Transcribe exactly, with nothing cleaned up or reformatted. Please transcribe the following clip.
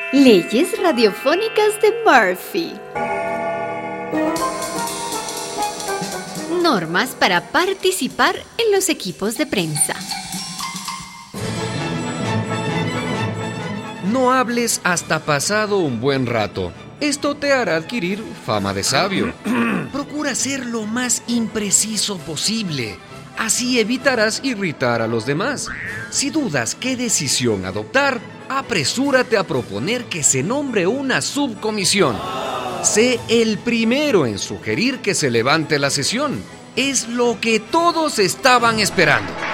Leyes radiofónicas de Murphy. Normas para participar en los equipos de prensa. No hables hasta pasado un buen rato. Esto te hará adquirir fama de sabio. Procura ser lo más impreciso posible. Así evitarás irritar a los demás. Si dudas qué decisión adoptar, apresúrate a proponer que se nombre una subcomisión. Sé el primero en sugerir que se levante la sesión. Es lo que todos estaban esperando.